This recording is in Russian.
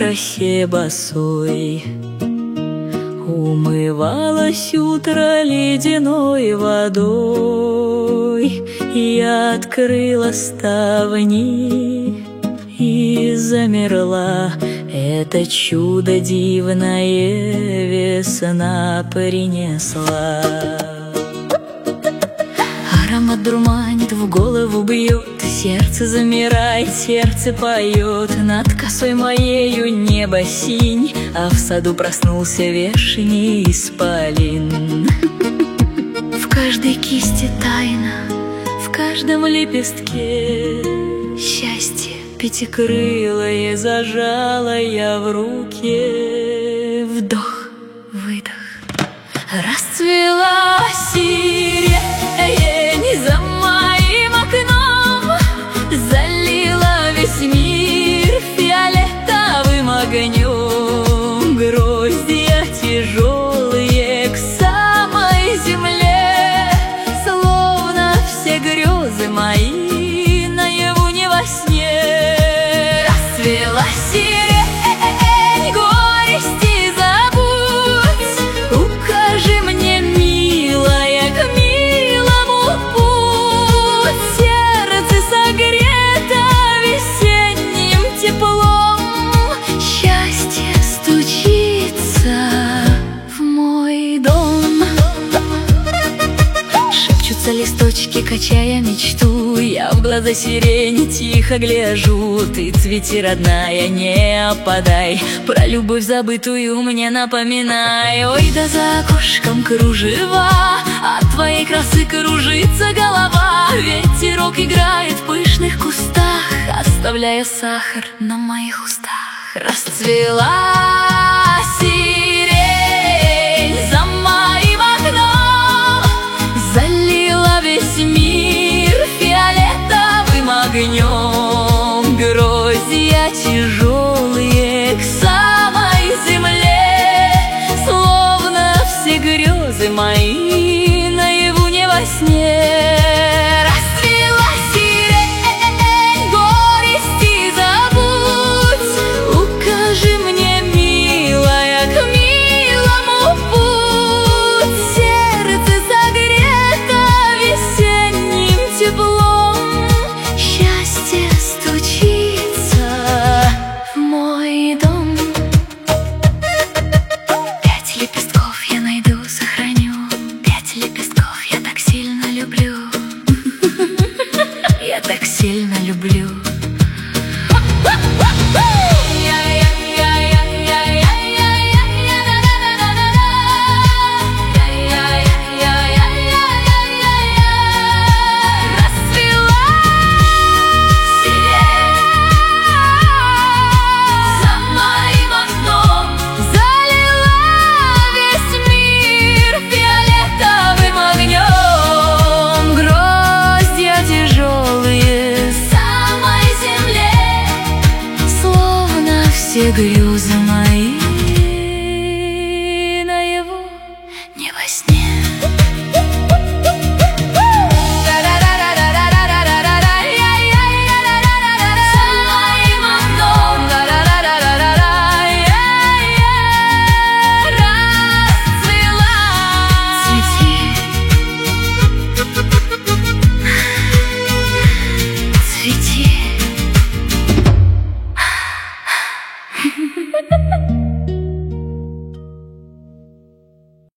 росе босой. Умывалась утро ледяной водой. Я открыла ставни и замерла. Это чудо дивное весна принесла. Аромат дурманит, в голову бьет, сердце замирает, сердце поет. Над косой моею небо синь, а в саду проснулся вешний исполин. В каждой кисти тайна, в каждом лепестке счастье пятикрылое зажала я в руке. Вдох, выдох, расцвела сирень за моим окном, залила весь мир фиолетовым огнем. Гроздья тяжелые к самой земле, словно все грезы мои наяву не во сне. Расцвела сирень, горести забудь, укажи мне, милая, к милому путь. Сердце согрето весенним теплом, счастье стучится в мой дом. Шепчутся листочки, качая мечту, я в глаза сирени тихо гляжу. Ты цвети, родная, не опадай, про любовь забытую мне напоминай. Ой, да за окошком кружева, от твоей красы кружится голова. Ветерок играет в пышных кустах, оставляя сахар на моих устах. Расцвела сирень